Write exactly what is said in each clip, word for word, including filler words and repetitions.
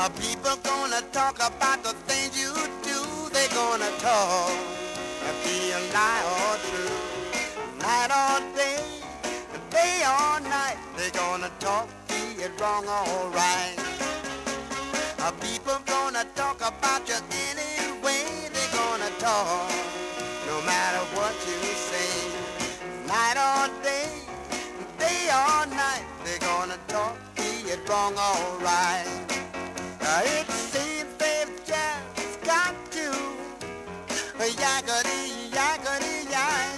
Uh, people gonna talk about the things you do. They gonna talk, be a lie or true. Night or day, day or night, they gonna talk, be it wrong or right. Uh, people gonna talk about you anyway. They gonna talk, no matter what you say. Night or day, day or night, they gonna talk, be it wrong or right. Uh, it seems they've just got to yakety, yakety, yak.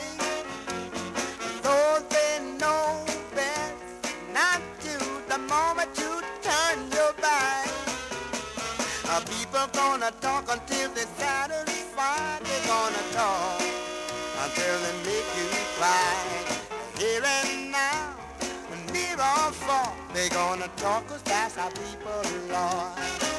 Those they know best not to. The moment you turn your back, uh, people gonna talk until they're satisfied. They're gonna talk until they make you cry. Here and now, near or far, they're gonna talk 'cause that's how people are.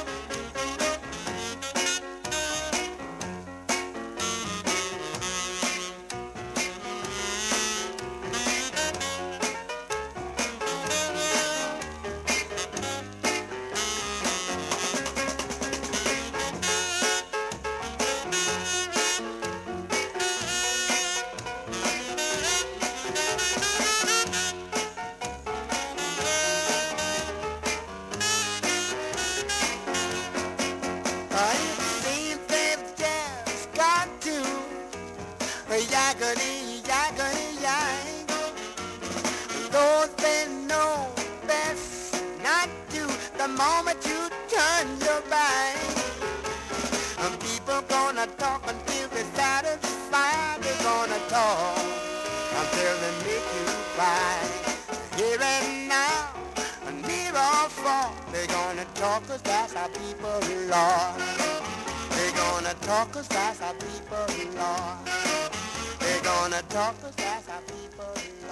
Yakety, yakety, yak. Those they know best not to. The moment you turn your back, and people gonna talk until they're satisfied. They're gonna talk until they make you cry. Here and now, near or far, they're gonna talk 'cause that's how people are. They're gonna talk 'cause that's how people are. They're gonna talk 'cause that's